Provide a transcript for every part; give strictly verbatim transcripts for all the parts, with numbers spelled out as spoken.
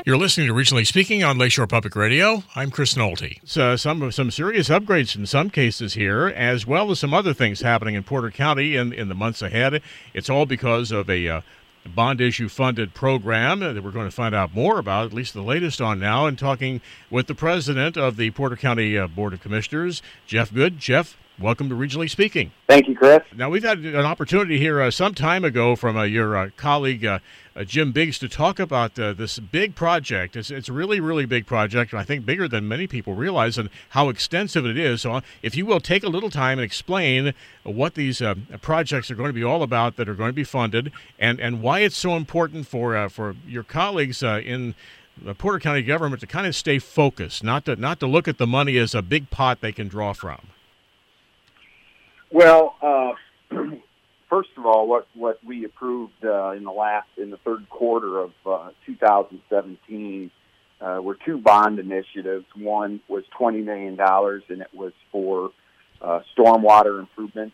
You're listening to Regionally Speaking on Lakeshore Public Radio. I'm Chris Nolte. So some some serious upgrades in some cases here, as well as some other things happening in Porter County in, in the months ahead. It's all because of a uh, bond issue funded program that we're going to find out more about, at least the latest on now, and talking with the president of the Porter County uh, Board of Commissioners, Jeff Good. Jeff, welcome to Regionally Speaking. Thank you, Chris. Now, we've had an opportunity here uh, some time ago from uh, your uh, colleague, uh, uh, Jim Biggs, to talk about uh, this big project. It's, it's a really, really big project, and I think bigger than many people realize, and how extensive it is. So uh, if you will take a little time and explain what these uh, projects are going to be all about that are going to be funded, and, and why it's so important for uh, for your colleagues uh, in the Porter County government to kind of stay focused, not to, not to look at the money as a big pot they can draw from. Well, uh, first of all, what, what we approved uh, in the last in the third quarter of uh, two thousand seventeen uh, were two bond initiatives. One was twenty million dollars, and it was for uh, stormwater improvements.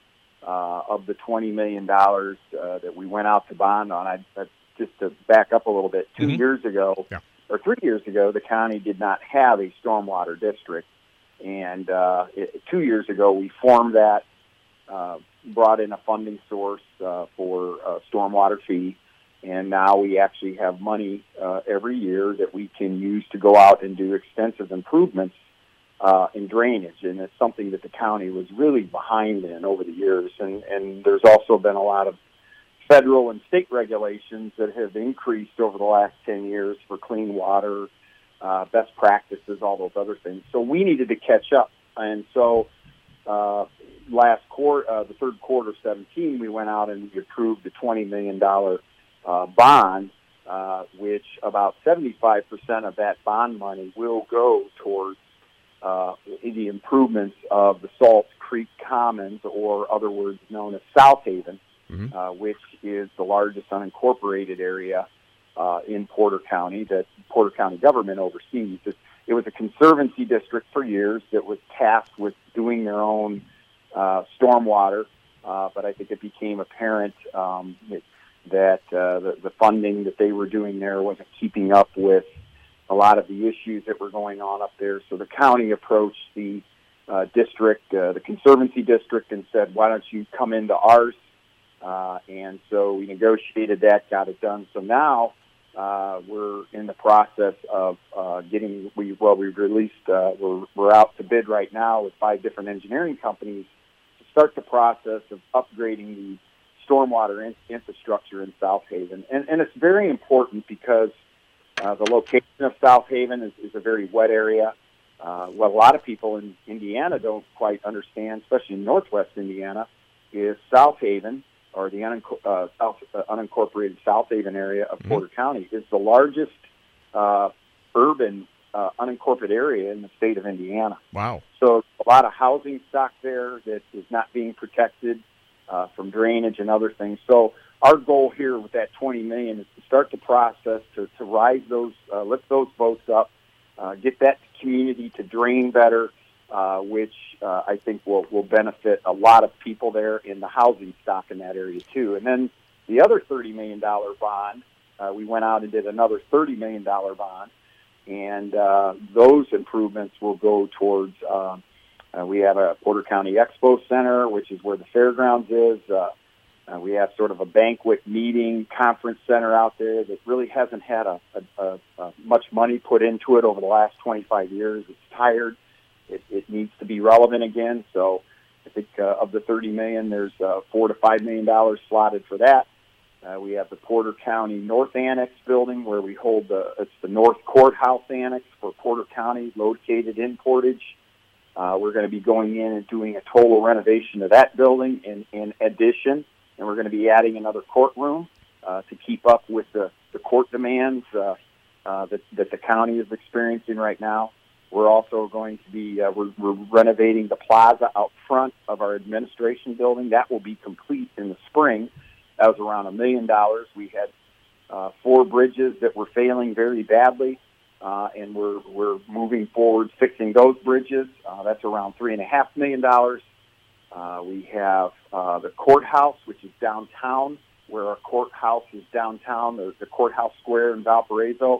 Uh, of the twenty million dollars uh, that we went out to bond on, I, I, just to back up a little bit, two Mm-hmm. years ago, Yeah. or three years ago, the county did not have a stormwater district. And uh, it, two years ago, we formed that, uh, brought in a funding source uh, for uh, stormwater fee, and now we actually have money uh, every year that we can use to go out and do extensive improvements uh, in drainage. And it's something that the county was really behind in over the years. And, and there's also been a lot of federal and state regulations that have increased over the last ten years for clean water, Uh, best practices, all those other things. So we needed to catch up. And so uh, last quarter, uh, the third quarter of seventeen, we went out and we approved a twenty million dollars uh, bond, uh, which about seventy-five percent of that bond money will go towards uh, the improvements of the Salt Creek Commons, or other words known as South Haven, mm-hmm. uh, which is the largest unincorporated area Uh, in Porter County that Porter County government oversees. It, it was a conservancy district for years that was tasked with doing their own uh, stormwater, uh, but I think it became apparent um, it, that uh, the, the funding that they were doing there wasn't keeping up with a lot of the issues that were going on up there. So the county approached the uh, district, uh, the conservancy district, and said, why don't you come into ours? Uh, and so we negotiated that, got it done. So now Uh, we're in the process of uh, getting, we well, we've released, uh, we're, we're out to bid right now with five different engineering companies to start the process of upgrading the stormwater in, infrastructure in South Haven. And, and it's very important because uh, the location of South Haven is, is a very wet area. Uh, what a lot of people in Indiana don't quite understand, especially in northwest Indiana, is South Haven, or the uninco- uh, South, uh, unincorporated South Haven area of mm-hmm. Porter County, is the largest uh, urban uh, unincorporated area in the state of Indiana. Wow. So a lot of housing stock there that is not being protected uh, from drainage and other things. So our goal here with that twenty million dollars is to start the process to, to rise those, uh, lift those boats up, uh, get that community to drain better, Uh, which uh, I think will, will benefit a lot of people there in the housing stock in that area too. And then the other thirty million dollars bond, uh, we went out and did another thirty million dollars bond, and uh, those improvements will go towards, uh, uh, we have a Porter County Expo Center, which is where the fairgrounds is. Uh, uh, we have sort of a banquet meeting conference center out there that really hasn't had a, a, a, a much money put into it over the last twenty-five years. It's tired. It, it needs to be relevant again. So I think uh, of the thirty million dollars, there's uh, four to five million dollars slotted for that. Uh, we have the Porter County North Annex building, where we hold the it's the North Courthouse Annex for Porter County, located in Portage. Uh, we're going to be going in and doing a total renovation of that building in, in addition, and we're going to be adding another courtroom uh, to keep up with the, the court demands uh, uh, that, that the county is experiencing right now. We're also going to be, uh, we're, we're renovating the plaza out front of our administration building. That will be complete in the spring. That was around a million dollars. We had uh, four bridges that were failing very badly, uh, and we're, we're moving forward fixing those bridges. Uh, that's around three and a half million dollars. Uh, we have uh, the courthouse, which is downtown, where our courthouse is downtown, the, the courthouse square in Valparaiso.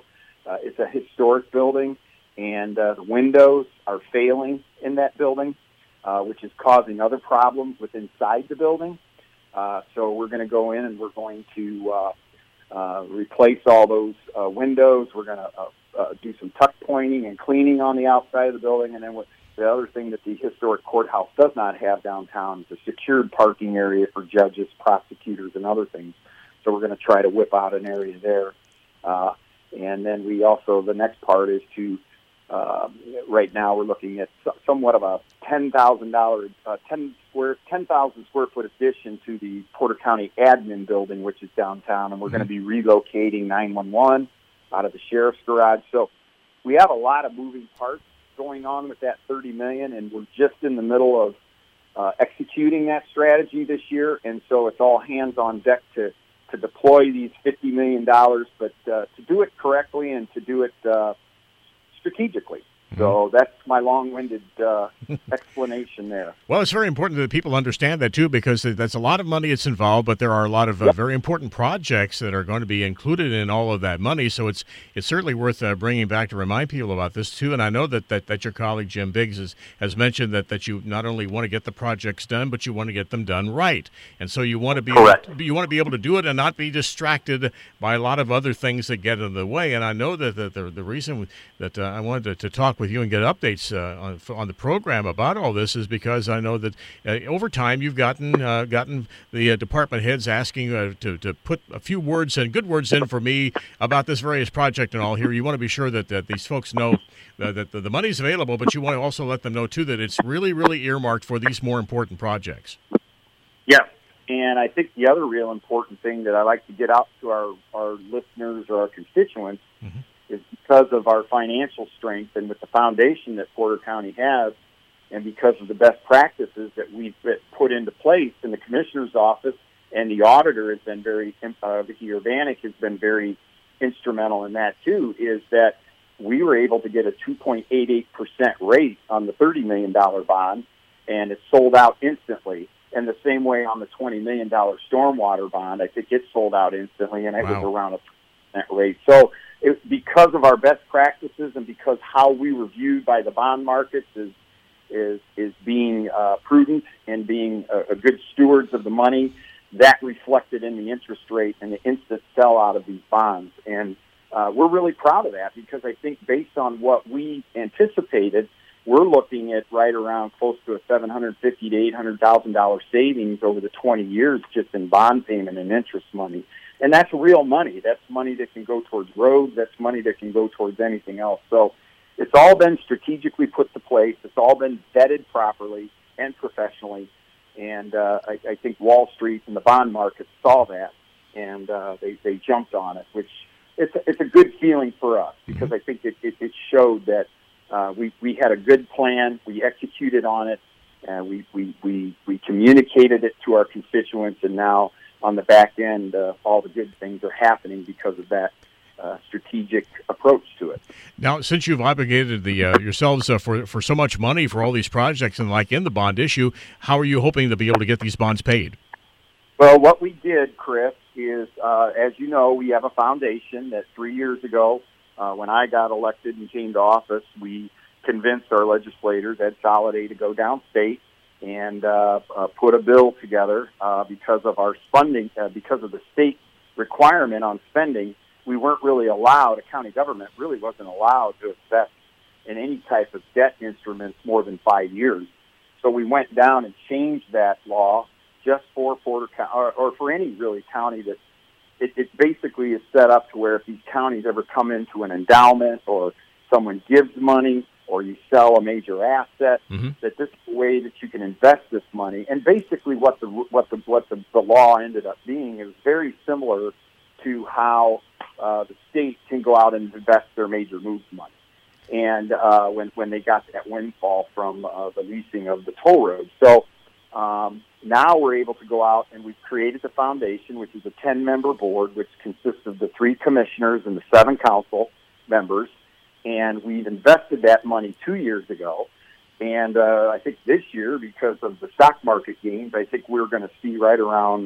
Uh, it's a historic building, and uh, the windows are failing in that building, uh, which is causing other problems with inside the building. Uh, so we're going to go in and we're going to uh, uh, replace all those uh, windows. We're going to uh, uh, do some tuck pointing and cleaning on the outside of the building. And then what, the other thing that the historic courthouse does not have downtown is a secured parking area for judges, prosecutors, and other things. So we're going to try to whip out an area there. Uh, and then we also, the next part is to, uh, right now we're looking at somewhat of a ten thousand dollars, uh, ten square, ten thousand square foot addition to the Porter County admin building, which is downtown. And we're mm-hmm. going to be relocating nine one one out of the sheriff's garage. So we have a lot of moving parts going on with that thirty million dollars, and we're just in the middle of uh, executing that strategy this year. And so it's all hands on deck to to deploy these fifty million dollars, but uh, to do it correctly and to do it uh, strategically. So that's my long-winded uh, explanation there. Well, it's very important that people understand that, too, because that's a lot of money that's involved, but there are a lot of uh, yep. very important projects that are going to be included in all of that money. So it's it's certainly worth uh, bringing back to remind people about this, too. And I know that, that, that your colleague, Jim Biggs, has, has mentioned that, that you not only want to get the projects done, but you want to get them done right. And so you want to be Correct. able, you want to be able to do it and not be distracted by a lot of other things that get in the way. And I know that the, the, the reason that uh, I wanted to, to talk with you and get updates uh, on, on the program about all this is because I know that uh, over time you've gotten uh, gotten the uh, department heads asking uh, to, to put a few words and good words in for me about this various project and all here. You want to be sure that, that these folks know uh, that the, the money's available, but you want to also let them know, too, that it's really, really earmarked for these more important projects. Yeah, and I think the other real important thing that I like to get out to our, our listeners or our constituents mm-hmm. is because of our financial strength and with the foundation that Porter County has, and because of the best practices that we've put into place in the commissioner's office, and the auditor has been very, uh, Vicki Urbanek has been very instrumental in that too, is that we were able to get a two point eight eight percent rate on the thirty million dollars bond, and it sold out instantly. And the same way on the twenty million dollars stormwater bond, I think it sold out instantly, and it wow. was around a percent rate. So it, because of our best practices and because how we were viewed by the bond markets is is is being uh, prudent and being a, a good stewards of the money, that reflected in the interest rate and the instant sell out of these bonds. And uh, we're really proud of that because I think based on what we anticipated, we're looking at right around close to a seven hundred fifty thousand to eight hundred thousand dollars savings over the twenty years just in bond payment and interest money. And that's real money. That's money that can go towards roads. That's money that can go towards anything else. So it's all been strategically put to place. It's all been vetted properly and professionally. And uh, I, I think Wall Street and the bond market saw that, and uh, they, they jumped on it, which it's a, it's a good feeling for us because I think it, it, it showed that uh, we, we had a good plan. We executed on it. And we, we, we, we communicated it to our constituents, and now on the back end, uh, all the good things are happening because of that uh, strategic approach to it. Now, since you've obligated the uh, yourselves uh, for for so much money for all these projects and like in the bond issue, how are you hoping to be able to get these bonds paid? Well, what we did, Chris, is uh, as you know, we have a foundation that three years ago, uh, when I got elected and came to office, we convinced our legislators, Ed Soliday, to go downstate and uh, uh, put a bill together uh, because of our funding, uh, because of the state requirement on spending. We weren't really allowed, a county government really wasn't allowed to invest in any type of debt instruments more than five years. So we went down and changed that law just for Porter County, or, or for any really county that it, it basically is set up to where if these counties ever come into an endowment or someone gives money, or you sell a major asset, mm-hmm. that this is a way that you can invest this money. And basically what the what the what the, the law ended up being is very similar to how uh, the state can go out and invest their major moves money. And uh, when when they got that windfall from uh, the leasing of the toll roads. So um, now we're able to go out and we've created the foundation, which is a ten-member board, which consists of the three commissioners and the seven council members. And we've invested that money two years ago. And uh, I think this year, because of the stock market gains, I think we're going to see right around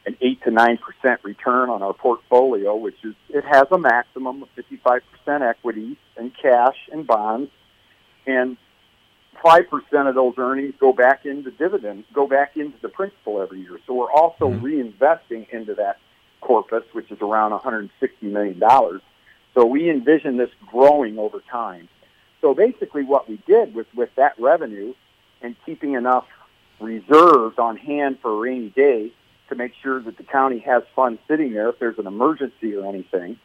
an eight to nine percent return on our portfolio, which is it has a maximum of fifty-five percent equity and cash and bonds, and five percent of those earnings go back into dividends, go back into the principal every year. So we're also mm-hmm. reinvesting into that corpus, which is around one hundred sixty million dollars. So we envision this growing over time. So basically what we did was with that revenue and keeping enough reserves on hand for a rainy day to make sure that the county has funds sitting there if there's an emergency or anything,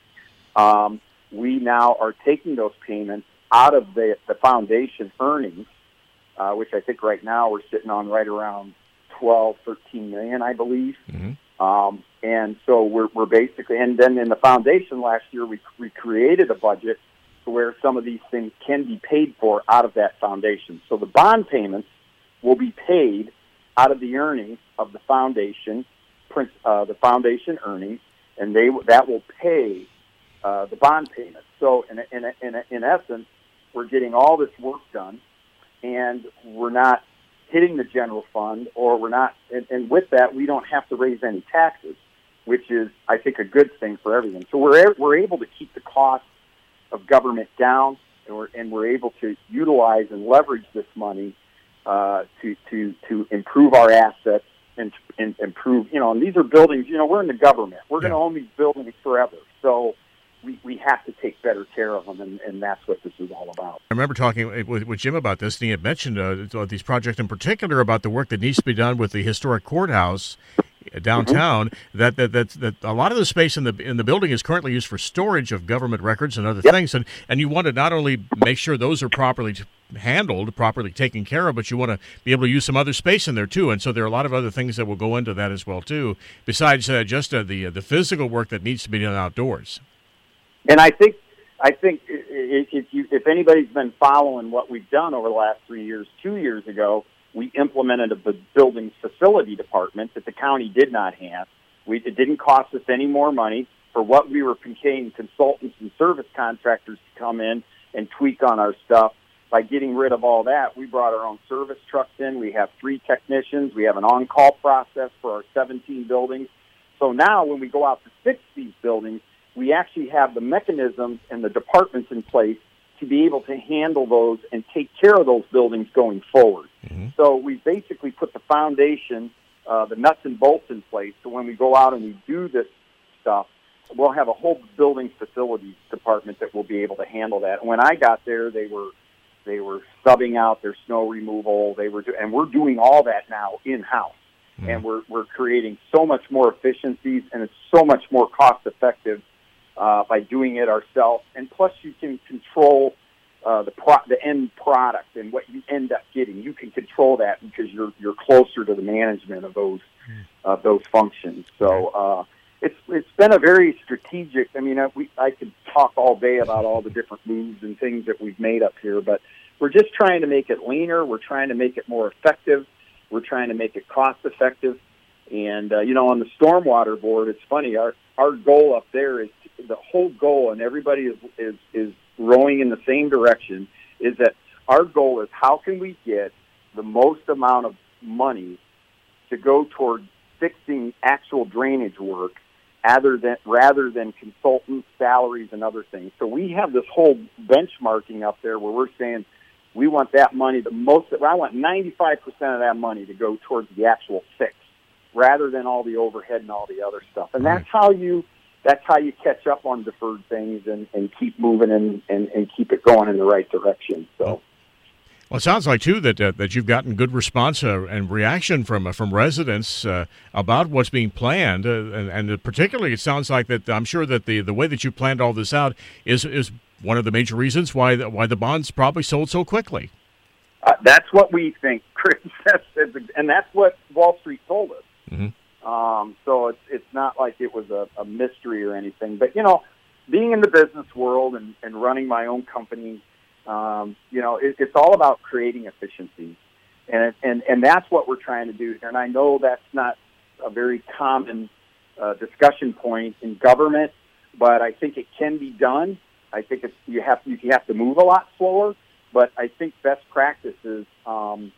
um, we now are taking those payments out of the, the foundation earnings, uh, which I think right now we're sitting on right around twelve, thirteen million, I believe. Mm-hmm. Um, and so we're, we're basically, and then in the foundation last year, we, we created a budget to where some of these things can be paid for out of that foundation. So the bond payments will be paid out of the earnings of the foundation, uh, the foundation earnings, and they that will pay uh, the bond payments. So in, in, in, in essence, we're getting all this work done, and we're not hitting the general fund, or we're not, and, and with that, we don't have to raise any taxes, which is, I think, a good thing for everything. So we're we're able to keep the cost of government down, and we're, and we're able to utilize and leverage this money uh, to to to improve our assets and, and improve, you know, and these are buildings, you know, we're in the government. We're yeah. going to own these buildings forever. So we, we have to take better care of them, and, and that's what this is all about. I remember talking with, with Jim about this, and he had mentioned uh, these projects in particular about the work that needs to be done with the historic courthouse downtown. Mm-hmm. That, that that that a lot of the space in the in the building is currently used for storage of government records and other yep. things, and and you want to not only make sure those are properly handled, properly taken care of, but you want to be able to use some other space in there too. And so there are a lot of other things that will go into that as well too, besides uh, just uh, the uh, the physical work that needs to be done outdoors. And I think I think if you if anybody's been following what we've done over the last three years, two years ago, we implemented a buildings facility department that the county did not have. We, it didn't cost us any more money for what we were paying consultants and service contractors to come in and tweak on our stuff. By getting rid of all that, we brought our own service trucks in. We have three technicians. We have an on-call process for our seventeen buildings. So now when we go out to fix these buildings, we actually have the mechanisms and the departments in place to be able to handle those and take care of those buildings going forward. Mm-hmm. So we basically put the foundation, uh, the nuts and bolts in place, so when we go out and we do this stuff, we'll have a whole building facilities department that will be able to handle that. And when I got there, they were they were subbing out their snow removal. They were, do- and we're doing all that now in-house. Mm-hmm. And we're we're creating so much more efficiencies, and it's so much more cost-effective Uh, by doing it ourselves, and plus you can control uh, the pro- the end product and what you end up getting. You can control that because you're you're closer to the management of those of uh, those functions. So uh, it's it's been a very strategic. I mean, I, we I could talk all day about all the different moves and things that we've made up here, but we're just trying to make it leaner. We're trying to make it more effective. We're trying to make it cost effective. And uh, you know, on the stormwater board, it's funny. Our our goal up there is the whole goal, and everybody is, is is rowing in the same direction, is that our goal is how can we get the most amount of money to go toward fixing actual drainage work rather than, rather than consultant salaries and other things. So we have this whole benchmarking up there where we're saying we want that money, the most, I want ninety-five percent of that money to go towards the actual fix rather than all the overhead and all the other stuff. And that's how you That's how you catch up on deferred things and, and keep moving and, and, and keep it going in the right direction. So, well, it sounds like too that uh, that you've gotten good response uh, and reaction from uh, from residents uh, about what's being planned, uh, and, and particularly it sounds like that I'm sure that the, the way that you planned all this out is is one of the major reasons why the, why the bonds probably sold so quickly. Uh, that's what we think, Chris, and that's what Wall Street told us. Mm-hmm. Um, so it's it's not like it was a, a mystery or anything. But, you know, being in the business world and, and running my own company, um, you know, it, it's all about creating efficiencies. And, and, and that's what we're trying to do. And I know that's not a very common uh, discussion point in government, but I think it can be done. I think it's, you have you have to move a lot slower, but I think best practices um,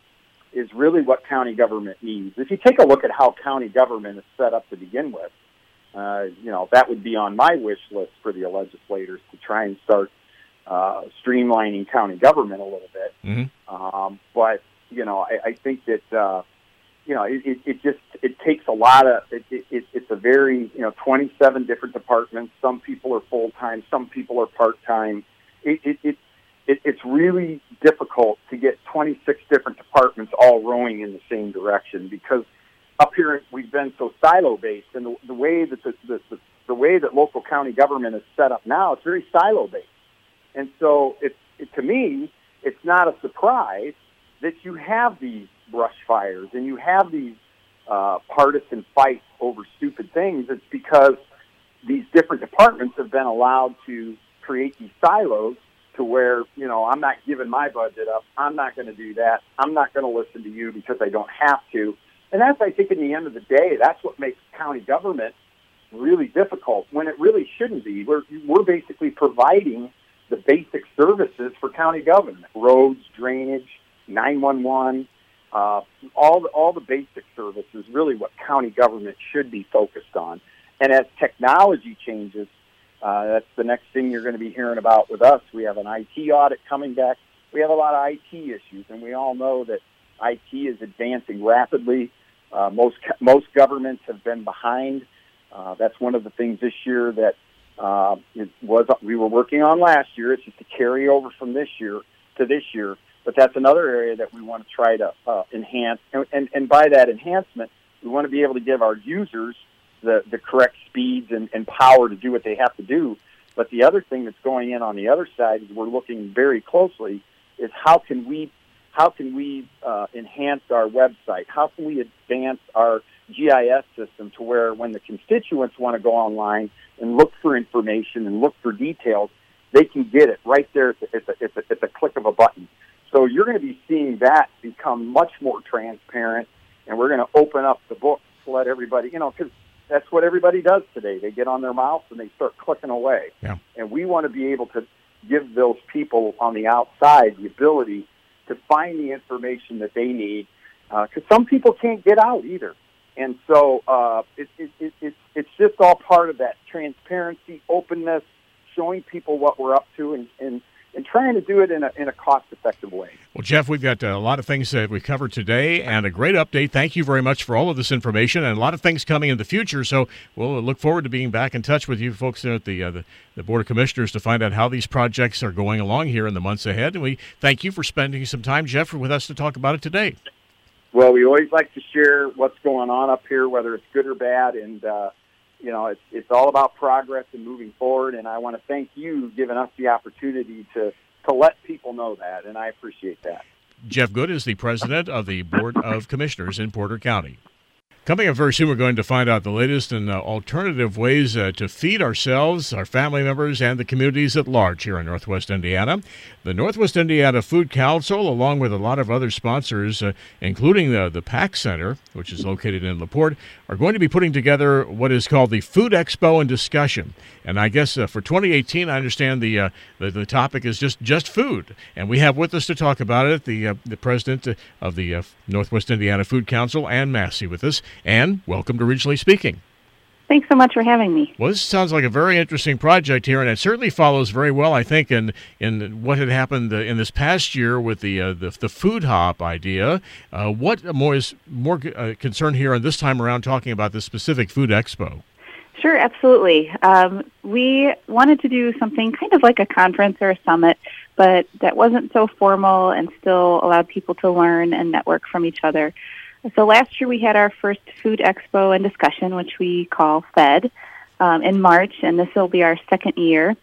is really what county government needs. If you take a look at how county government is set up to begin with, uh, you know, that would be on my wish list for the legislators to try and start uh, streamlining county government a little bit. Mm-hmm. Um, but, you know, I, I think that, uh, you know, it, it, it just, it takes a lot of, it, it, it's a very, you know, twenty-seven different departments. Some people are full-time, some people are part-time. It, it, it, it, it's really difficult to get twenty-six different departments all rowing in the same direction, because up here we've been so silo-based, and the, the way that the, the, the, the way that local county government is set up now, it's very silo-based. And so it's, it, to me, it's not a surprise that you have these brush fires and you have these uh, partisan fights over stupid things. It's because these different departments have been allowed to create these silos to where, you know, I'm not giving my budget up. I'm not going to do that. I'm not going to listen to you because I don't have to. And that's, I think, in the end of the day, that's what makes county government really difficult, when it really shouldn't be. We're, we're basically providing the basic services for county government: roads, drainage, nine one one, uh, all the, all the basic services, really what county government should be focused on. And as technology changes, uh, that's the next thing you're going to be hearing about with us. We have an I T audit coming back. We have a lot of I T issues, and we all know that I T is advancing rapidly. Uh, most most governments have been behind. Uh, that's one of the things this year that uh, it was we were working on last year. It's just a carryover from this year to this year. But that's another area that we want to try to uh, enhance. And, and, and by that enhancement, we want to be able to give our users the, the correct speeds and, and power to do what they have to do. But the other thing that's going in on the other side is we're looking very closely is how can we how can we uh, enhance our website? How can we advance our G I S system to where when the constituents want to go online and look for information and look for details, they can get it right there at the, at the, at the, at the click of a button. So you're going to be seeing that become much more transparent, and we're going to open up the books to let everybody, you know, because that's what everybody does today. They get on their mouse and they start clicking away. Yeah. And we want to be able to give those people on the outside the ability to find the information that they need, because uh, some people can't get out either. And so uh, it, it, it, it, it's just all part of that transparency, openness, showing people what we're up to, and, and, and trying to do it in a, in a cost-effective way. Well, Jeff, we've got a lot of things that we covered today and a great update. Thank you very much for all of this information, and a lot of things coming in the future. So we'll look forward to being back in touch with you folks there at the, uh, the, the Board of Commissioners to find out how these projects are going along here in the months ahead. And we thank you for spending some time, Jeff, with us to talk about it today. Well, we always like to share what's going on up here, whether it's good or bad, and uh, you know, it's it's all about progress and moving forward. And I want to thank you giving us the opportunity to to let people know that, and I appreciate that. Jeff Good is the president of the Board of Commissioners in Porter County. Coming up very soon, we're going to find out the latest and uh, alternative ways uh, to feed ourselves, our family members, and the communities at large here in Northwest Indiana. The Northwest Indiana Food Council, along with a lot of other sponsors, uh, including the, the PAC Center, which is located in LaPorte, are going to be putting together what is called the Food Expo and Discussion. And I guess uh, for twenty eighteen, I understand the, uh, the the topic is just, just food. And we have with us to talk about it the uh, the president of the uh, Northwest Indiana Food Council, Ann Massey, with us. Ann, welcome to Regionally Speaking. Thanks so much for having me. Well, this sounds like a very interesting project here, and it certainly follows very well, I think, in in what had happened in this past year with the uh, the, the food hop idea. Uh, what more is more uh, concerned here, and this time around, talking about the specific food expo? Sure, absolutely. Um, we wanted to do something kind of like a conference or a summit, but that wasn't so formal and still allowed people to learn and network from each other. So last year we had our first food expo and discussion, which we call FED, um, in March, and this will be our second year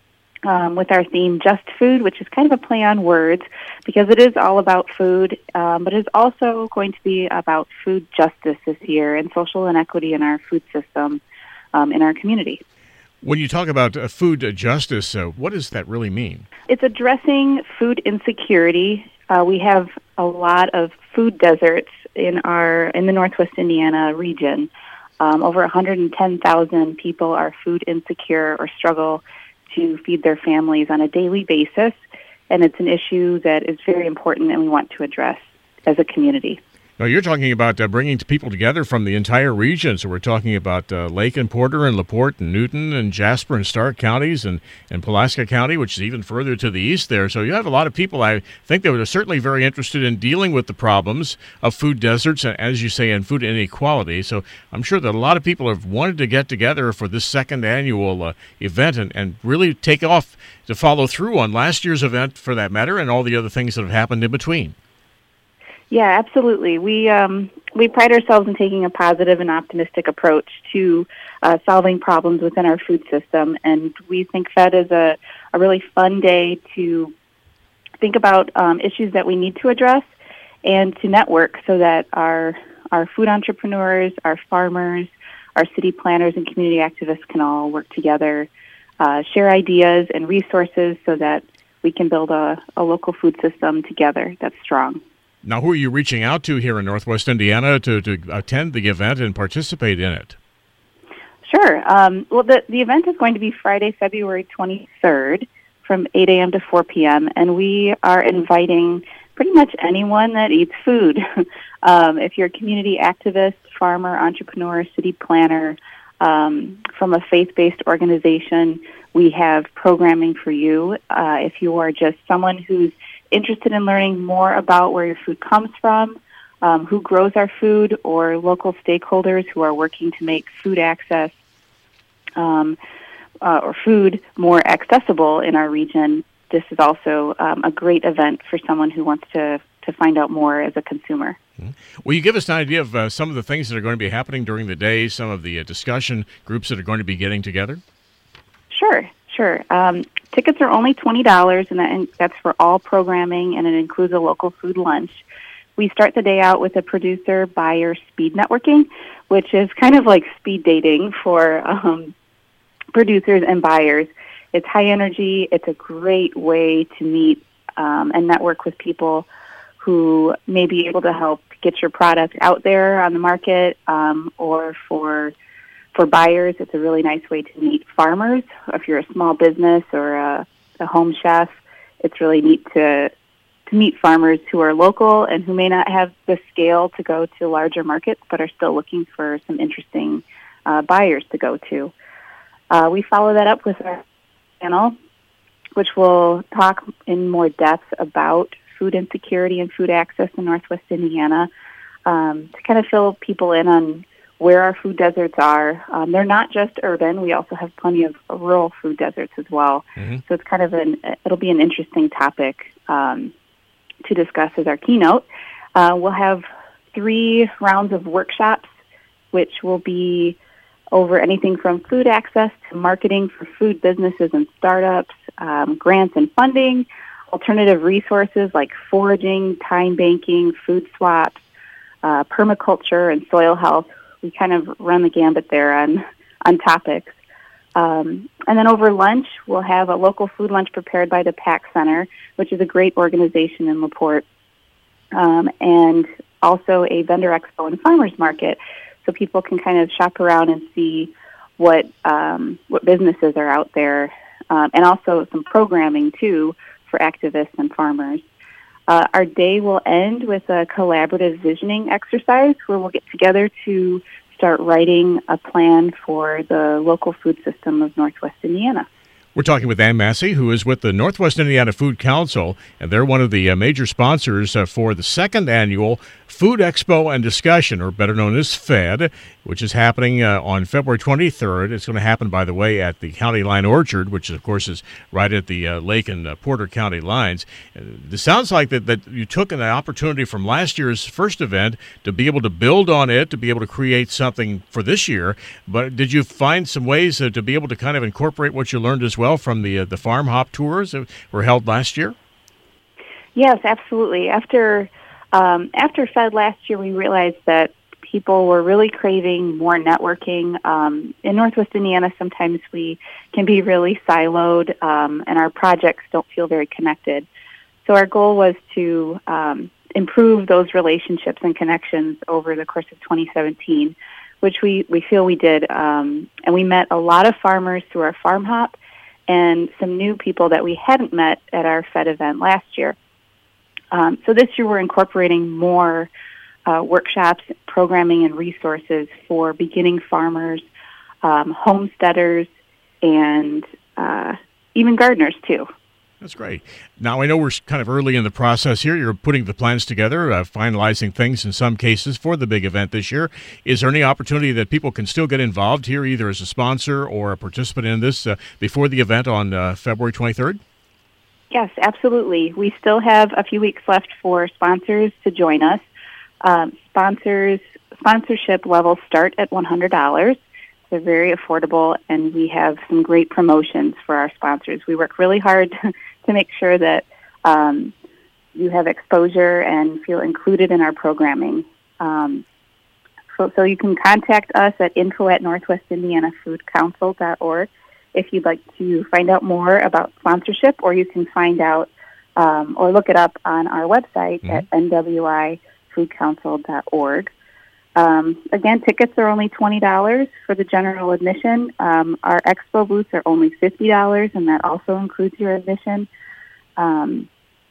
um, with our theme Just Food, which is kind of a play on words because it is all about food, um, but it is also going to be about food justice this year and social inequity in our food system um, in our community. When you talk about uh, food justice, uh, what does that really mean? It's addressing food insecurity. Uh, we have a lot of food deserts in our in the Northwest Indiana region. Um, over one hundred ten thousand people are food insecure or struggle to feed their families on a daily basis, and it's an issue that is very important and we want to address as a community. Now, you're talking about uh, bringing people together from the entire region. So we're talking about uh, Lake and Porter and LaPorte and Newton and Jasper and Stark counties and, and Pulaski County, which is even further to the east there. So you have a lot of people, I think, that are certainly very interested in dealing with the problems of food deserts and, as you say, in food inequality. So I'm sure that a lot of people have wanted to get together for this second annual uh, event and, and really take off to follow through on last year's event, for that matter, and all the other things that have happened in between. Yeah, absolutely. We um, we pride ourselves in taking a positive and optimistic approach to uh, solving problems within our food system, and we think Fed is a, a really fun day to think about um, issues that we need to address and to network so that our our food entrepreneurs, our farmers, our city planners, and community activists can all work together, uh, share ideas and resources so that we can build a, a local food system together that's strong. Now, who are you reaching out to here in Northwest Indiana to, to attend the event and participate in it? Sure. Um, well, the, the event is going to be Friday, February twenty-third from eight a.m. to four p.m., and we are inviting pretty much anyone that eats food. um, if you're a community activist, farmer, entrepreneur, city planner, um, from a faith-based organization, we have programming for you. Uh, if you are just someone who's interested in learning more about where your food comes from, um, who grows our food, or local stakeholders who are working to make food access um, uh, or food more accessible in our region, this is also um, a great event for someone who wants to, to find out more as a consumer. Mm-hmm. Will you give us an idea of uh, some of the things that are going to be happening during the day, some of the uh, discussion groups that are going to be getting together? Sure. Sure. Um, tickets are only twenty dollars, and, that, and that's for all programming, and it includes a local food lunch. We start the day out with a producer-buyer speed networking, which is kind of like speed dating for um, producers and buyers. It's high energy. It's a great way to meet um, and network with people who may be able to help get your product out there on the market, um, or for For buyers, it's a really nice way to meet farmers. If you're a small business or a, a home chef, it's really neat to to meet farmers who are local and who may not have the scale to go to larger markets, but are still looking for some interesting uh, buyers to go to. Uh, we follow that up with our panel, which will talk in more depth about food insecurity and food access in Northwest Indiana, um, to kind of fill people in on where our food deserts are. Um, they're not just urban. We also have plenty of rural food deserts as well. Mm-hmm. So it's kind of an, it'll be an interesting topic um, to discuss as our keynote. Uh, we'll have three rounds of workshops, which will be over anything from food access to marketing for food businesses and startups, um, grants and funding, alternative resources like foraging, time banking, food swaps, uh, permaculture, and soil health. We kind of run the gambit there on, on topics. Um, and then over lunch, we'll have a local food lunch prepared by the PAC Center, which is a great organization in LaPorte, um, and also a vendor expo and farmers market, so people can kind of shop around and see what um, what businesses are out there, um, and also some programming, too, for activists and farmers. Uh, our day will end with a collaborative visioning exercise where we'll get together to start writing a plan for the local food system of Northwest Indiana. We're talking with Ann Massey, who is with the Northwest Indiana Food Council, and they're one of the uh, major sponsors uh, for the second annual Food Expo and Discussion, or better known as FED, which is happening uh, on February twenty-third. It's going to happen, by the way, at the County Line Orchard, which, of course, is right at the uh, Lake and uh, Porter County lines. Uh, it sounds like that, that you took an opportunity from last year's first event to be able to build on it, to be able to create something for this year. But did you find some ways uh, to be able to kind of incorporate what you learned as well? well from the uh, the farm hop tours that were held last year? Yes, absolutely. After um, after FED last year, we realized that people were really craving more networking. Um, in Northwest Indiana, sometimes we can be really siloed, um, and our projects don't feel very connected. So our goal was to um, improve those relationships and connections over the course of twenty seventeen, which we, we feel we did. Um, and we met a lot of farmers through our farm hop, and some new people that we hadn't met at our FED event last year. Um, so this year we're incorporating more uh, workshops, programming, and resources for beginning farmers, um, homesteaders, and uh, even gardeners too. That's great. Now, I know we're kind of early in the process here. You're putting the plans together, uh, finalizing things in some cases for the big event this year. Is there any opportunity that people can still get involved here, either as a sponsor or a participant in this, uh, before the event on uh, February twenty-third? Yes, absolutely. We still have a few weeks left for sponsors to join us. Um, sponsors sponsorship levels start at one hundred dollars. They're very affordable, and we have some great promotions for our sponsors. We work really hard to make sure that um, you have exposure and feel included in our programming. Um, so, so you can contact us at info at northwest indiana food council dot org if you'd like to find out more about sponsorship, or you can find out um, or look it up on our website mm-hmm. at n w i food council dot org. Um, again, tickets are only twenty dollars for the general admission. Um, our expo booths are only fifty dollars, and that also includes your admission. Um,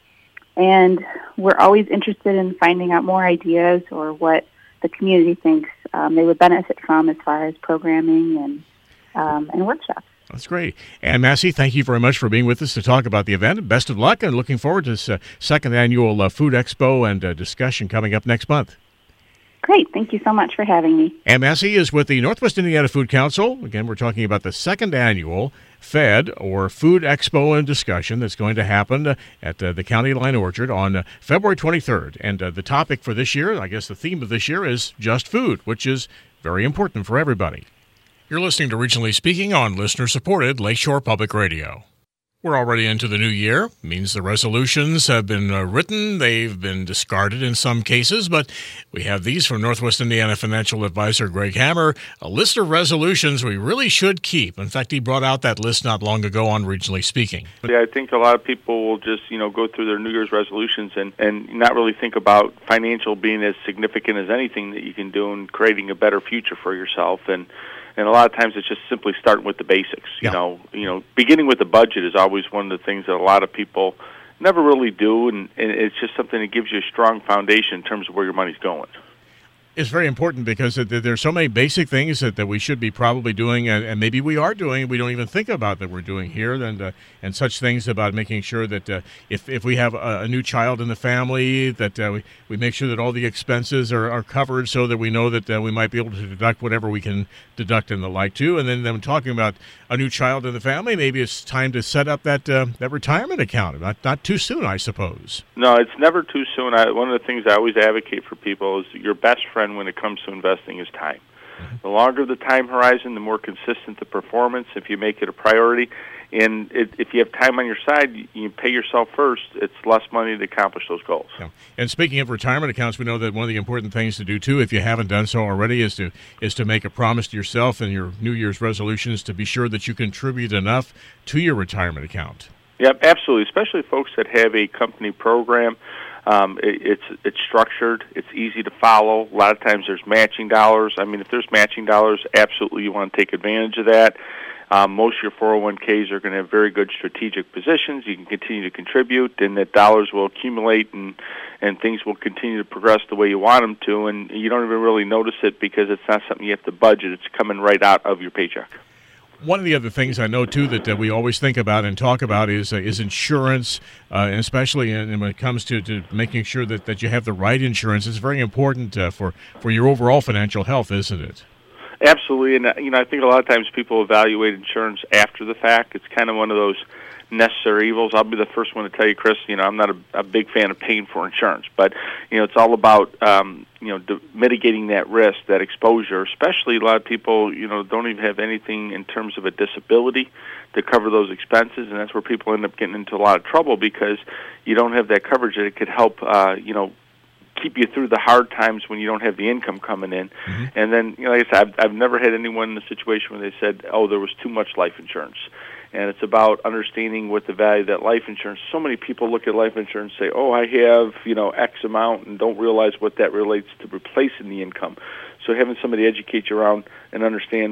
and we're always interested in finding out more ideas or what the community thinks um, they would benefit from as far as programming and um, and workshops. That's great. Ann Massey, thank you very much for being with us to talk about the event. Best of luck, and looking forward to this uh, second annual uh, Food Expo and uh, discussion coming up next month. Great. Thank you so much for having me. Ann Massey is with the Northwest Indiana Food Council. Again, we're talking about the second annual FED, or Food Expo and Discussion, that's going to happen at uh, the County Line Orchard on uh, February twenty-third. And uh, the topic for this year, I guess the theme of this year, is just food, which is very important for everybody. You're listening to Regionally Speaking on listener-supported Lakeshore Public Radio. We're already into the new year. It means the resolutions have been uh, written. They've been discarded in some cases, but we have these from Northwest Indiana Financial Advisor Greg Hammer, a list of resolutions we really should keep. In fact, he brought out that list not long ago on Regionally Speaking. Yeah, I think a lot of people will just, you know, go through their New Year's resolutions and, and not really think about financial being as significant as anything that you can do in creating a better future for yourself. And And a lot of times it's just simply starting with the basics. You yeah. know, you know, beginning with the budget is always one of the things that a lot of people never really do, and, and it's just something that gives you a strong foundation in terms of where your money's going. It's very important because there's so many basic things that, that we should be probably doing, and, and maybe we are doing, we don't even think about that we're doing here, and uh, and such things about making sure that uh, if, if we have a, a new child in the family, that uh, we, we make sure that all the expenses are, are covered so that we know that uh, we might be able to deduct whatever we can deduct and the like too. And then I'm talking about a new child in the family, maybe it's time to set up that uh, that retirement account. Not, not too soon, I suppose. No, it's never too soon. I, one of the things I always advocate for people is your best friend when it comes to investing is time. Mm-hmm. The longer the time horizon, the more consistent the performance if you make it a priority. And it, if you have time on your side, you, you pay yourself first, it's less money to accomplish those goals. Yeah. And speaking of retirement accounts, we know that one of the important things to do, too, if you haven't done so already, is to is to make a promise to yourself and your New Year's resolutions to be sure that you contribute enough to your retirement account. Yep, absolutely, especially folks that have a company program. Um, it, it's it's structured. It's easy to follow. A lot of times there's matching dollars. I mean, if there's matching dollars, absolutely you want to take advantage of that. Um, most of your four oh one k's are going to have very good strategic positions. You can continue to contribute, and that dollars will accumulate, and, and things will continue to progress the way you want them to, and you don't even really notice it because it's not something you have to budget. It's coming right out of your paycheck. One of the other things I know, too, that uh, we always think about and talk about is uh, is insurance, uh, and especially in, when it comes to, to making sure that, that you have the right insurance. It's very important uh, for, for your overall financial health, isn't it? Absolutely, and uh, you know, I think a lot of times people evaluate insurance after the fact. It's kind of one of those necessary evils. I'll be the first one to tell you, Chris, you know, I'm not a, a big fan of paying for insurance, but, you know, it's all about, um, you know, d- mitigating that risk, that exposure, especially a lot of people, you know, don't even have anything in terms of a disability to cover those expenses, and that's where people end up getting into a lot of trouble because you don't have that coverage that it could help, uh, you know, keep you through the hard times when you don't have the income coming in. Mm-hmm. And then, you know, like I said, I've, I've never had anyone in a situation where they said, oh, there was too much life insurance. And it's about understanding what the value of that life insurance. So many people look at life insurance and say, oh, I have, you know, X amount, and don't realize what that relates to replacing the income. So having somebody educate you around and understand,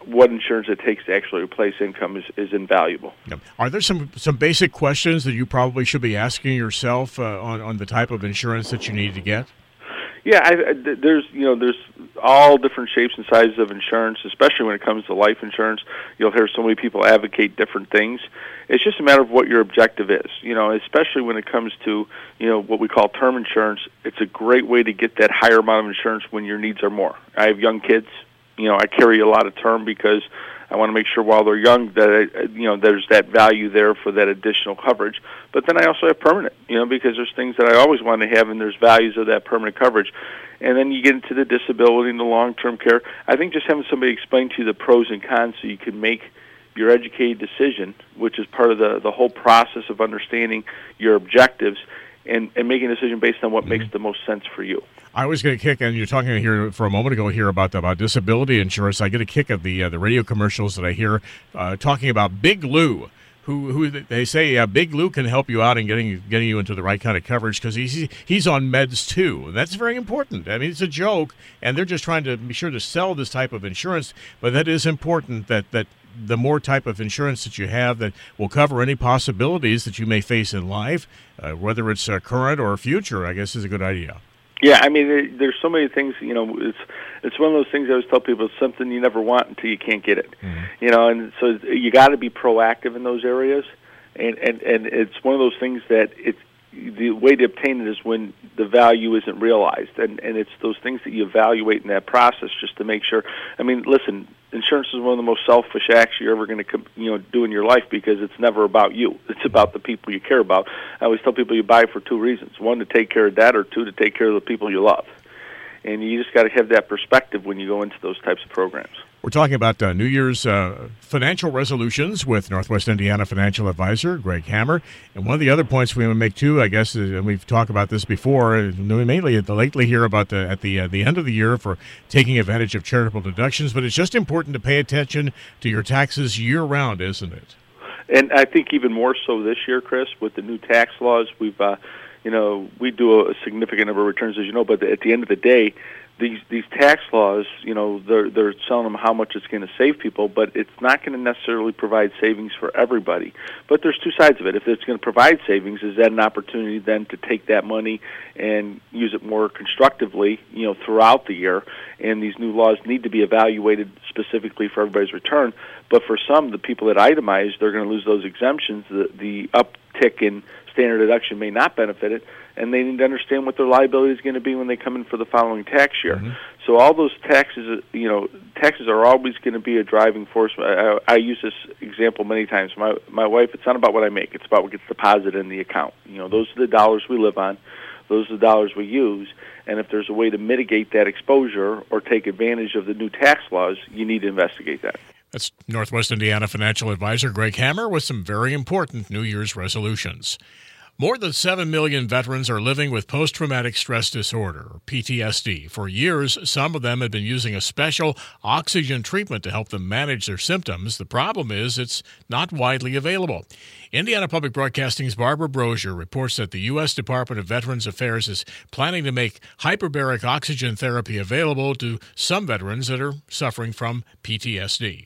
what insurance it takes to actually replace income is, is invaluable. Yeah. Are there some, some basic questions that you probably should be asking yourself uh, on, on the type of insurance that you need to get? Yeah, I, I, there's you know there's all different shapes and sizes of insurance, especially when it comes to life insurance. You'll hear so many people advocate different things. It's just a matter of what your objective is. You know, especially when it comes to you know what we call term insurance. It's a great way to get that higher amount of insurance when your needs are more. I have young kids. You know, I carry a lot of term because I want to make sure while they're young that you know there's that value there for that additional coverage. But then I also have permanent, you know, because there's things that I always want to have, and there's values of that permanent coverage. And then you get into the disability and the long-term care. I think just having somebody explain to you the pros and cons so you can make your educated decision, which is part of the the whole process of understanding your objectives and, and making a decision based on what mm-hmm. makes the most sense for you. I always get a kick, and you're talking here for a moment ago here about about disability insurance. I get a kick of the uh, the radio commercials that I hear uh, talking about Big Lou, who who they say uh, Big Lou can help you out in getting getting you into the right kind of coverage because he's he's on meds too. And that's very important. I mean, it's a joke, and they're just trying to be sure to sell this type of insurance, but that is important that that. the more type of insurance that you have that will cover any possibilities that you may face in life, uh, whether it's uh, current or future, I guess is a good idea. Yeah, I mean, there, there's so many things, you know, it's it's one of those things I always tell people, it's something you never want until you can't get it. Mm-hmm. You know, and so you got to be proactive in those areas, and, and, and it's one of those things that it's, the way to obtain it is when the value isn't realized, and, and it's those things that you evaluate in that process just to make sure. I mean, listen, insurance is one of the most selfish acts you're ever going to you know do in your life because it's never about you. It's about the people you care about. I always tell people you buy for two reasons: one, to take care of that, or two, to take care of the people you love. And you just got to have that perspective when you go into those types of programs. We're talking about uh, New Year's uh, financial resolutions with Northwest Indiana financial advisor Greg Hammer. And one of the other points we want to make too, I guess, is, and we've talked about this before, uh, mainly at the, lately here about the at the uh, the end of the year for taking advantage of charitable deductions. But it's just important to pay attention to your taxes year round, isn't it? And I think even more so this year, Chris, with the new tax laws, we've uh, you know we do a significant number of returns, as you know. But at the end of the day, These these tax laws, you know, they're they're telling them how much it's going to save people, but it's not going to necessarily provide savings for everybody. But there's two sides of it. If it's going to provide savings, is that an opportunity then to take that money and use it more constructively, you know, throughout the year? And these new laws need to be evaluated specifically for everybody's return. But for some, the people that itemize, they're going to lose those exemptions. The the uptick in standard deduction may not benefit it, and they need to understand what their liability is going to be when they come in for the following tax year. Mm-hmm. So all those taxes, you know, taxes are always going to be a driving force. I, I use this example many times. My my wife, it's not about what I make; it's about what gets deposited in the account. You know, those are the dollars we live on. Those are the dollars we use. And if there's a way to mitigate that exposure or take advantage of the new tax laws, you need to investigate that. That's Northwest Indiana financial advisor Greg Hammer with some very important New Year's resolutions. More than seven million veterans are living with post-traumatic stress disorder, or P T S D. For years, some of them have been using a special oxygen treatment to help them manage their symptoms. The problem is it's not widely available. Indiana Public Broadcasting's Barbara Brosier reports that the U S Department of Veterans Affairs is planning to make hyperbaric oxygen therapy available to some veterans that are suffering from P T S D.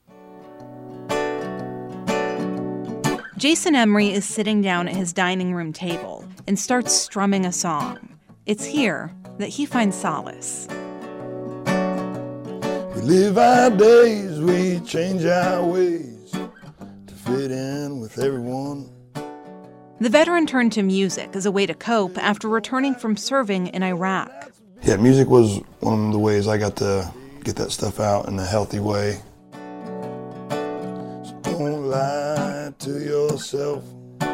Jason Emery is sitting down at his dining room table and starts strumming a song. It's here that he finds solace. We live our days, we change our ways to fit in with everyone. The veteran turned to music as a way to cope after returning from serving in Iraq. Yeah, music was one of the ways I got to get that stuff out in a healthy way. So don't lie to yourself.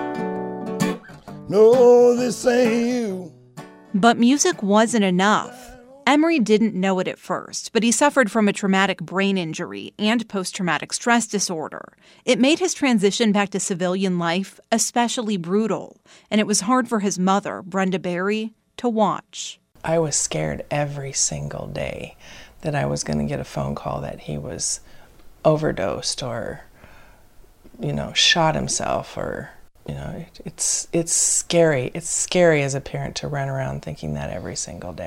No, this ain't you. But music wasn't enough. Emery didn't know it at first, but he suffered from a traumatic brain injury and post-traumatic stress disorder. It made his transition back to civilian life especially brutal, and it was hard for his mother, Brenda Berry, to watch. I was scared every single day that I was going to get a phone call that he was overdosed or you know, shot himself, or, you know, it, it's it's scary. It's scary as a parent to run around thinking that every single day.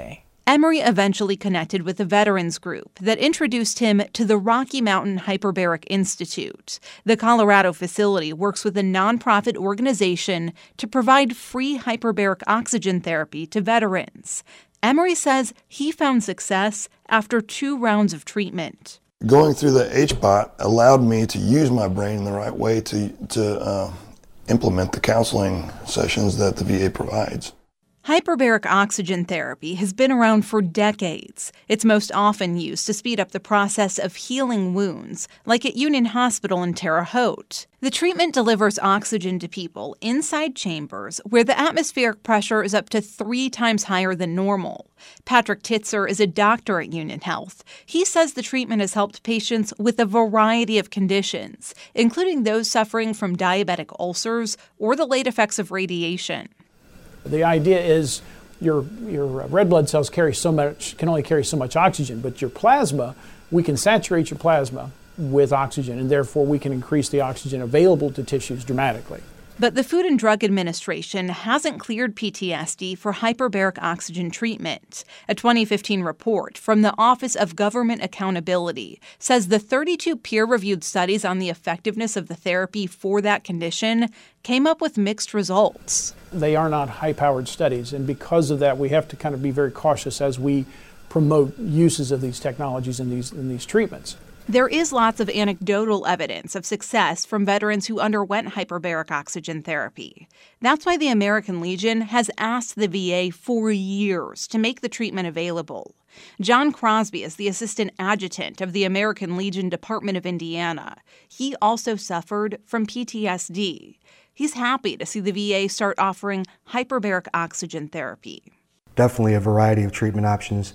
Emory eventually connected with a veterans group that introduced him to the Rocky Mountain Hyperbaric Institute. The Colorado facility works with a nonprofit organization to provide free hyperbaric oxygen therapy to veterans. Emory says he found success after two rounds of treatment. Going through the H B O T allowed me to use my brain in the right way to, to uh, implement the counseling sessions that the V A provides. Hyperbaric oxygen therapy has been around for decades. It's most often used to speed up the process of healing wounds, like at Union Hospital in Terre Haute. The treatment delivers oxygen to people inside chambers where the atmospheric pressure is up to three times higher than normal. Patrick Titzer is a doctor at Union Health. He says the treatment has helped patients with a variety of conditions, including those suffering from diabetic ulcers or the late effects of radiation. The idea is your your red blood cells carry so much, can only carry so much oxygen, but your plasma, we can saturate your plasma with oxygen, and therefore we can increase the oxygen available to tissues dramatically. But the Food and Drug Administration hasn't cleared P T S D for hyperbaric oxygen treatment. A twenty fifteen report from the Office of Government Accountability says the thirty-two peer-reviewed studies on the effectiveness of the therapy for that condition came up with mixed results. They are not high-powered studies, and because of that, we have to kind of be very cautious as we promote uses of these technologies in these in these treatments. There is lots of anecdotal evidence of success from veterans who underwent hyperbaric oxygen therapy. That's why the American Legion has asked the V A for years to make the treatment available. John Crosby is the assistant adjutant of the American Legion Department of Indiana. He also suffered from P T S D. He's happy to see the V A start offering hyperbaric oxygen therapy. Definitely a variety of treatment options.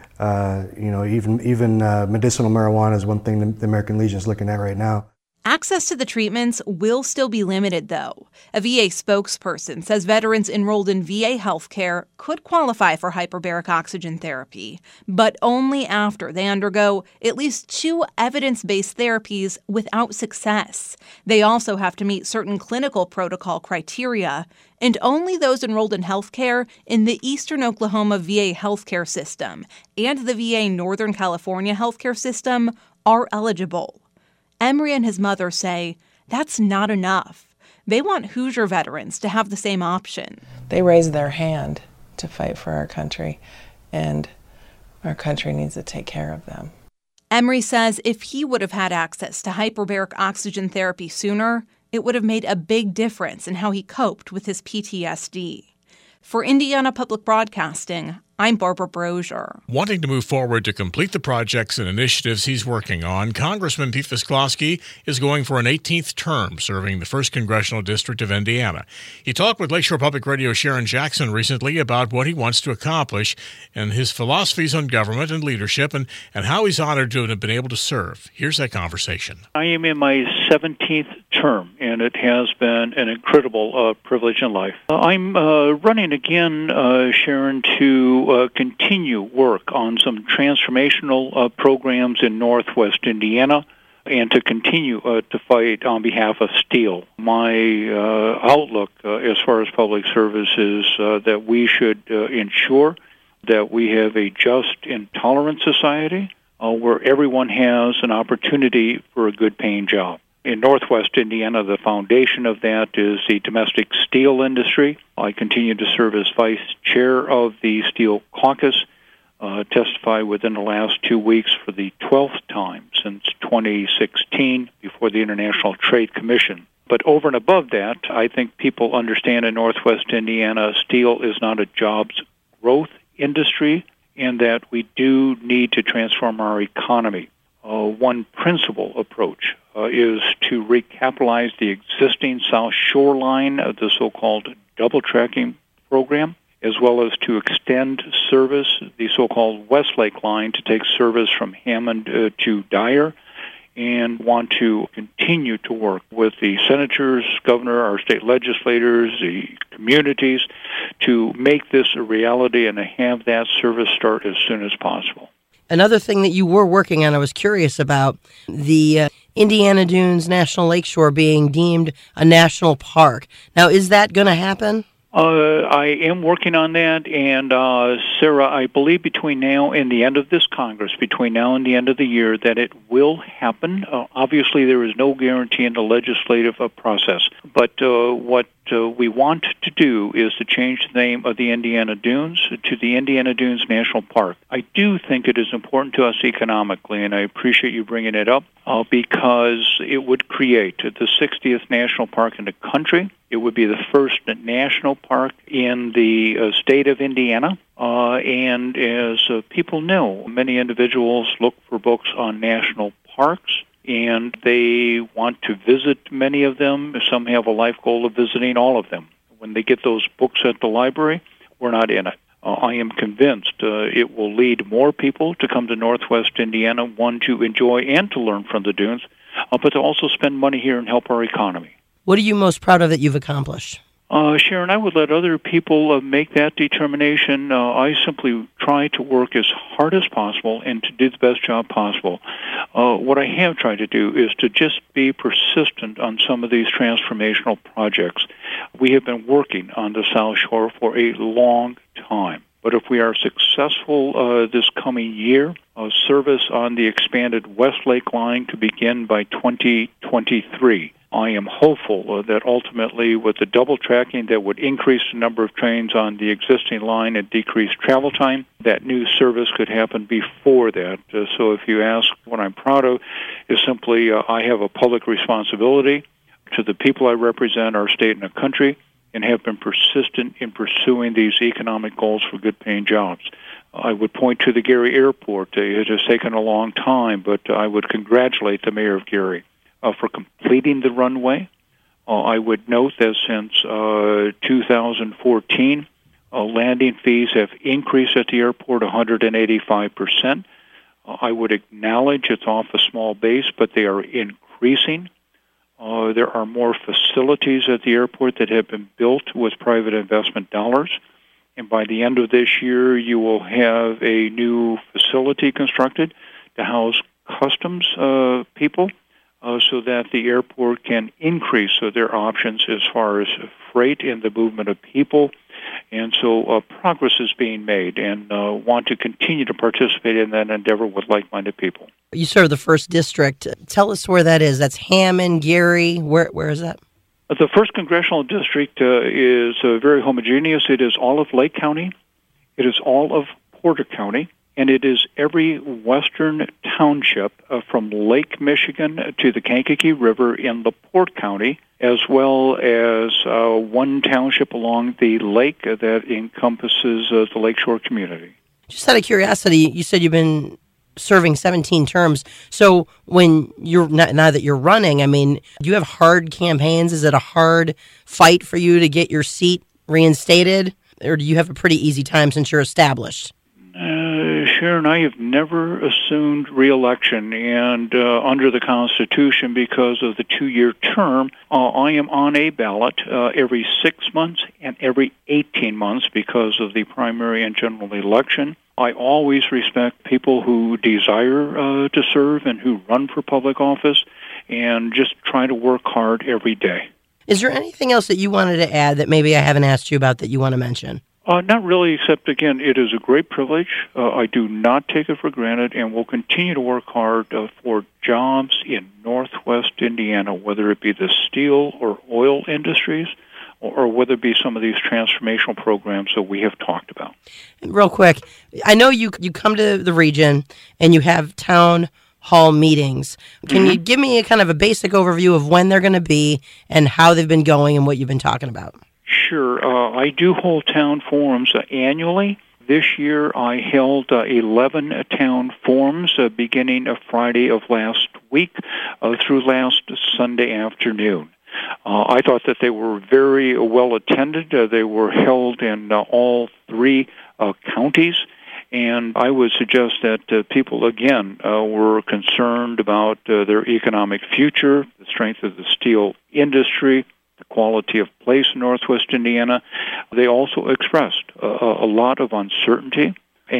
Uh, you know, even even uh, medicinal marijuana is one thing the, the American Legion is looking at right now. Access to the treatments will still be limited, though. A V A spokesperson says veterans enrolled in V A healthcare could qualify for hyperbaric oxygen therapy, but only after they undergo at least two evidence-based therapies without success. They also have to meet certain clinical protocol criteria, and only those enrolled in healthcare in the Eastern Oklahoma V A healthcare system and the V A Northern California healthcare system are eligible. Emory and his mother say that's not enough. They want Hoosier veterans to have the same option. They raised their hand to fight for our country, and our country needs to take care of them. Emory says if he would have had access to hyperbaric oxygen therapy sooner, it would have made a big difference in how he coped with his P T S D. For Indiana Public Broadcasting, I'm Barbara Brosier. Wanting to move forward to complete the projects and initiatives he's working on, Congressman Pete Visclosky is going for an eighteenth term serving the first Congressional District of Indiana. He talked with Lakeshore Public Radio Sharon Jackson recently about what he wants to accomplish and his philosophies on government and leadership and, and how he's honored to have been able to serve. Here's that conversation. I am in my seventeenth term, and it has been an incredible uh, privilege in life. Uh, I'm uh, running again, uh, Sharon, to Uh, continue work on some transformational uh, programs in Northwest Indiana and to continue uh, to fight on behalf of steel. My uh, outlook uh, as far as public service is uh, that we should uh, ensure that we have a just and tolerant society uh, where everyone has an opportunity for a good-paying job. In Northwest Indiana, the foundation of that is the domestic steel industry. I continue to serve as vice chair of the Steel Caucus, uh, testify within the last two weeks for the twelfth time since twenty sixteen before the International Trade Commission. But over and above that, I think people understand in Northwest Indiana, steel is not a jobs growth industry, and that we do need to transform our economy. Uh, one principal approach uh, is to recapitalize the existing South Shore line of the so-called double tracking program, as well as to extend service, the so-called Westlake line, to take service from Hammond uh, to Dyer, and want to continue to work with the senators, governor, our state legislators, the communities, to make this a reality and to have that service start as soon as possible. Another thing that you were working on, I was curious about, the uh, Indiana Dunes National Lakeshore being deemed a national park. Now, is that going to happen? Uh, I am working on that, and uh, Sarah, I believe between now and the end of this Congress, between now and the end of the year, that it will happen. Uh, obviously, there is no guarantee in the legislative uh, process, but uh, what uh, we want to do is to change the name of the Indiana Dunes to the Indiana Dunes National Park. I do think it is important to us economically, and I appreciate you bringing it up, uh, because it would create the sixtieth national park in the country. It would be the first national park in the uh, state of Indiana. Uh, and as uh, people know, many individuals look for books on national parks, and they want to visit many of them. Some have a life goal of visiting all of them. When they get those books at the library, we're not in it. Uh, I am convinced uh, it will lead more people to come to Northwest Indiana, one, to enjoy and to learn from the dunes, uh, but to also spend money here and help our economy. What are you most proud of that you've accomplished? Uh, Sharon, I would let other people uh, make that determination. Uh, I simply try to work as hard as possible and to do the best job possible. Uh, what I have tried to do is to just be persistent on some of these transformational projects. We have been working on the South Shore for a long time. But if we are successful uh, this coming year, uh, service on the expanded Westlake line to begin by twenty twenty-three. I am hopeful uh, that ultimately with the double tracking that would increase the number of trains on the existing line and decrease travel time, that new service could happen before that. Uh, so if you ask what I'm proud of, is simply uh, I have a public responsibility to the people I represent, our state and our country, and have been persistent in pursuing these economic goals for good-paying jobs. I would point to the Gary Airport. Uh, it has taken a long time, but I would congratulate the mayor of Gary Uh, for completing the runway. Uh, I would note that since uh, two thousand fourteen, uh, landing fees have increased at the airport one hundred eighty-five percent. Uh, I would acknowledge it's off a small base, but they are increasing. Uh, there are more facilities at the airport that have been built with private investment dollars. And by the end of this year, you will have a new facility constructed to house customs uh, people. Uh, so that the airport can increase uh, their options as far as freight and the movement of people. And so uh, progress is being made, and uh, want to continue to participate in that endeavor with like-minded people. You serve the first district. Tell us where that is. That's Hammond, Gary. Where Where is that? Uh, the first congressional district uh, is uh, very homogeneous. It is all of Lake County. It is all of Porter County. And it is every western township uh, from Lake Michigan to the Kankakee River in LaPorte County, as well as uh, one township along the lake uh, that encompasses uh, the Lakeshore community. Just out of curiosity, you said you've been serving seventeen terms. So when you're now that you're running, I mean, do you have hard campaigns? Is it a hard fight for you to get your seat reinstated, or do you have a pretty easy time since you're established? Uh, Sharon, I have never assumed re-election, and uh, under the Constitution, because of the two-year term, uh, I am on a ballot uh, every six months and every eighteen months because of the primary and general election. I always respect people who desire uh, to serve and who run for public office, and just try to work hard every day. Is there anything else that you wanted to add that maybe I haven't asked you about that you want to mention? Uh, not really, except, again, it is a great privilege. Uh, I do not take it for granted, and will continue to work hard uh, for jobs in Northwest Indiana, whether it be the steel or oil industries, or, or whether it be some of these transformational programs that we have talked about. Real quick, I know you you come to the region and you have town hall meetings. Can mm-hmm. you give me a kind of a basic overview of when they're going to be and how they've been going and what you've been talking about? Sure. Uh, I do hold town forums uh, annually. This year I held uh, eleven uh, town forums uh, beginning of Friday of last week uh, through last Sunday afternoon. Uh, I thought that they were very well attended. Uh, they were held in uh, all three uh, counties. And I would suggest that uh, people, again, uh, were concerned about uh, their economic future, the strength of the steel industry, the quality of place in Northwest Indiana. They also expressed uh, a lot of uncertainty,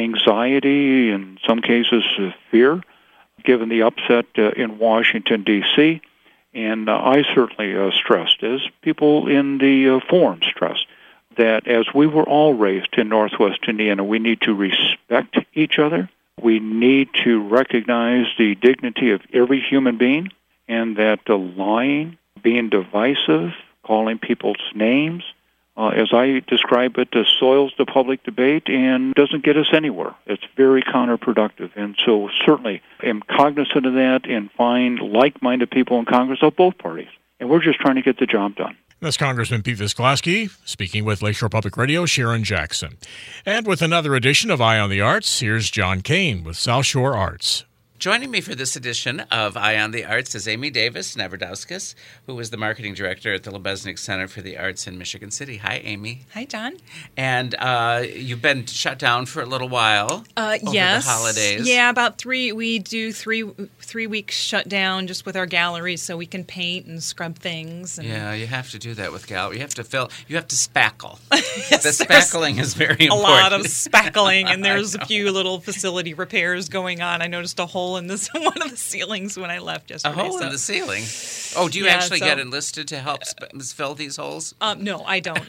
anxiety, in some cases uh, fear, given the upset uh, in Washington, D C And uh, I certainly uh, stressed, as people in the uh, forum stressed, that as we were all raised in Northwest Indiana, we need to respect each other. We need to recognize the dignity of every human being, and that the lying, being divisive, calling people's names, uh, as I describe it, uh, soils the public debate and doesn't get us anywhere. It's very counterproductive. And so certainly am cognizant of that and find like-minded people in Congress of both parties. And we're just trying to get the job done. That's Congressman Pete Visclosky speaking with Lakeshore Public Radio, Sharon Jackson. And with another edition of Eye on the Arts, here's John Kane with South Shore Arts. Joining me for this edition of Eye on the Arts is Amy Davis Neverdowskis, who is the marketing director at the Lebesnick Center for the Arts in Michigan City. Hi, Amy. Hi, John. And uh, you've been shut down for a little while uh, over yes. the holidays. Yeah, about three. We do three three weeks shut down just with our galleries, so we can paint and scrub things. And yeah, you have to do that with gallery. You have to fill. You have to spackle. Yes, the spackling is very important. A lot of spackling, and there's a few little facility repairs going on. I noticed a hole in this one of the ceilings when I left yesterday. A hole so. in the ceiling? Oh, do you yeah, actually so, get enlisted to help sp- fill these holes? Um, no, I don't.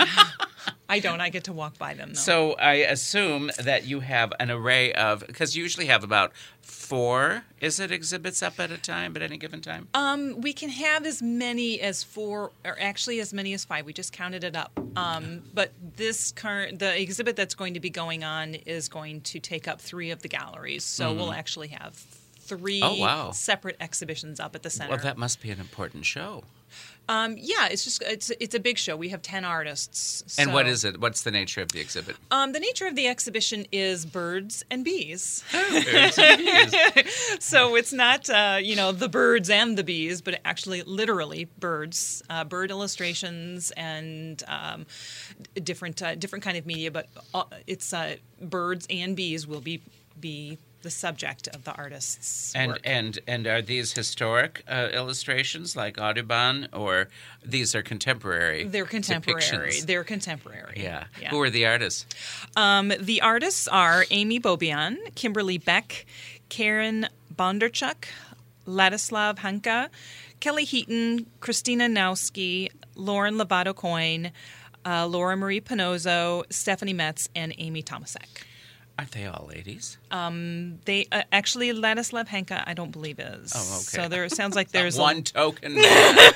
I don't. I get to walk by them, though. So I assume that you have an array of, because you usually have about four, is it, exhibits up at a time, at any given time? Um, we can have as many as four, or actually as many as five. We just counted it up. Um, but this current, the exhibit that's going to be going on is going to take up three of the galleries. So mm-hmm. we'll actually have three oh, wow. separate exhibitions up at the center. Well, that must be an important show. Um, yeah, it's just it's it's a big show. We have ten artists. So. And what is it? What's the nature of the exhibit? Um, the nature of the exhibition is birds and bees. Oh, birds and bees. So it's not uh, you know the birds and the bees, but actually literally birds, uh, bird illustrations and um, different uh, different kind of media. But uh, it's uh, birds and bees will be be. the subject of the artist's and work. and and are these historic uh, illustrations like Audubon, or these are contemporary? They're contemporary. Depictions? They're contemporary. Yeah. yeah. Who are the artists? Um, the artists are Amy Bobian, Kimberly Beck, Karen Bondarchuk, Ladislav Hanka, Kelly Heaton, Christina Nowski, Lauren Lovato Coyne, uh, Laura Marie Panozzo, Stephanie Metz, and Amy Tomasek. Aren't they all ladies? Um, they uh, actually Ladislav Hanka, I don't believe is. Oh, okay. So there sounds like there's one a... token man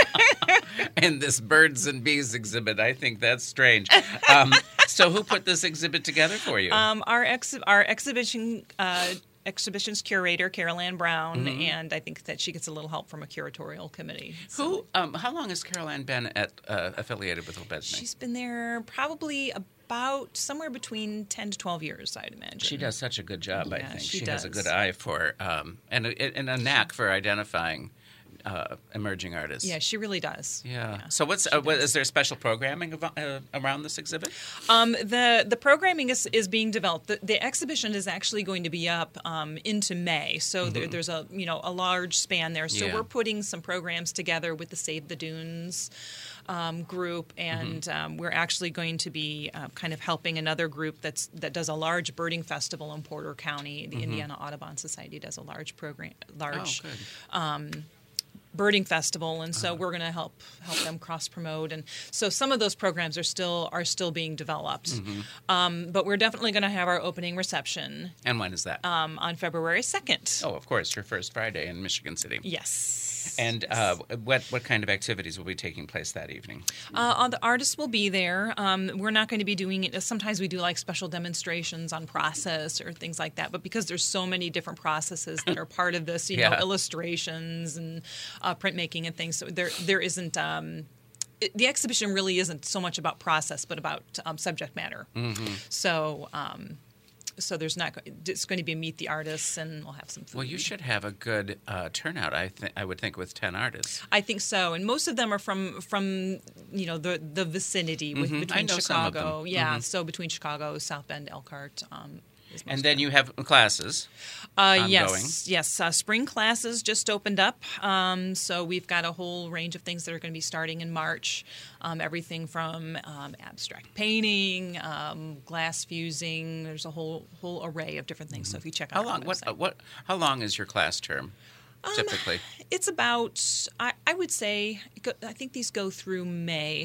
in this birds and bees exhibit. I think that's strange. Um, so who put this exhibit together for you? Um, our ex our exhibition. Uh, Exhibitions curator Carol Ann Brown, mm-hmm. and I think that she gets a little help from a curatorial committee. So. Who? Um, how long has Carol Ann been at uh, affiliated with Lebesnick? She's been there probably about somewhere between ten to twelve years, I'd imagine. She does such a good job. Yeah, I think she, she does. has a good eye for um, and a, and a knack for identifying uh, emerging artists. Yeah, she really does. Yeah. yeah so what's uh, what, is there special programming av- uh, around this exhibit? Um, the the programming is, is being developed. The, the exhibition is actually going to be up um, into May, so mm-hmm. there, there's a you know a large span there. So yeah. we're putting some programs together with the Save the Dunes um, group, and mm-hmm. um, we're actually going to be uh, kind of helping another group that's that does a large birding festival in Porter County. The mm-hmm. Indiana Audubon Society does a large program, large. Oh, good. Um, birding festival, and so uh-huh. we're going to help help them cross promote, and so some of those programs are still are still being developed. Mm-hmm. Um, but we're definitely going to have our opening reception. And when is that? Um, on February second. Oh, of course, your first Friday in Michigan City. Yes. And uh, what what kind of activities will be taking place that evening? Uh, all the artists will be there. Um, we're not going to be doing it. Sometimes we do like special demonstrations on process or things like that. But because there's so many different processes that are part of this, you yeah. know, illustrations and uh, printmaking and things. So there there isn't. Um, it, the exhibition really isn't so much about process, but about um, subject matter. Mm-hmm. So. Um, So there's not. It's going to be meet the artists, and we'll have some food. Well, you should have a good uh, turnout. I think I would think with ten artists. I think so, and most of them are from from you know the the vicinity with, mm-hmm. between I know Chicago. Some of them. Yeah, mm-hmm. so between Chicago, South Bend, Elkhart. Um, And then you have classes. Uh, yes, yes. Uh, spring classes just opened up, um, so we've got a whole range of things that are going to be starting in March. Um, everything from um, abstract painting, um, glass fusing. There's a whole whole array of different things. Mm-hmm. So if you check out how long, our what, website. what, how long is your class term? Typically, um, it's about. I, I would say. I think these go through May.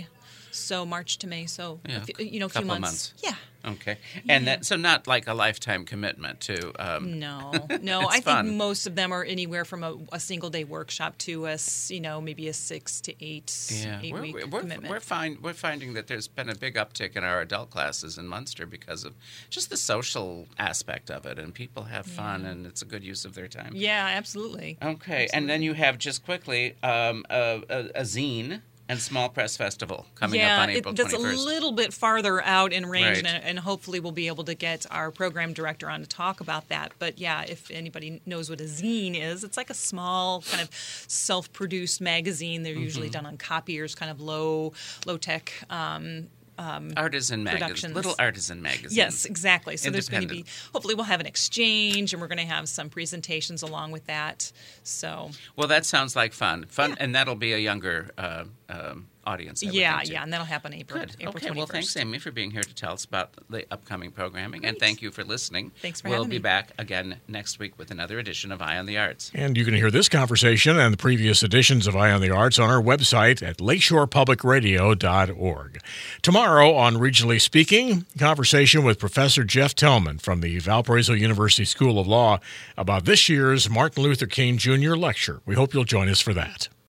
So March to May, so Yeah, a few, you know, a few couple months. months. Yeah. Okay, and that so not like a lifetime commitment to. Um, No, no. It's I fun. think most of them are anywhere from a, a single day workshop to a s- you know maybe a six to eight Yeah, eight we're, week we're, commitment. we're, find, we're finding that there's been a big uptick in our adult classes in Munster because of just the social aspect of it, and people have fun, Yeah. and it's a good use of their time. Yeah, absolutely. Okay, and then you have just quickly um, a, a, a zine and Small Press Festival coming yeah, up on April it, that's twenty-first. a little bit farther out in range, Right. and, and hopefully we'll be able to get our program director on to talk about that. But yeah, if anybody knows what a zine is, it's like a small kind of self-produced magazine. They're usually Mhm. done on copiers, kind of low, low-tech. Um, um, Artisan magazines, productions. little artisan magazines. Yes, exactly. So there's going to be, Independent. hopefully we'll have an exchange, and we're going to have some presentations along with that. So Well, that sounds like fun. Fun, and that'll be a younger uh, um, audience. I would yeah, think, too. yeah, and that'll happen April, Good. April Okay. twenty-first. Well, thanks, Amy, for being here to tell us about the upcoming programming, and thank you for listening. Thanks for we'll having be me. back again next week with another edition of Eye on the Arts. And you can hear this conversation and the previous editions of Eye on the Arts on our website at lakeshore public radio dot org. Tomorrow on Regionally Speaking, conversation with Professor Jeff Tellman from the Valparaiso University School of Law about this year's Martin Luther King Junior Lecture. We hope you'll join us for that.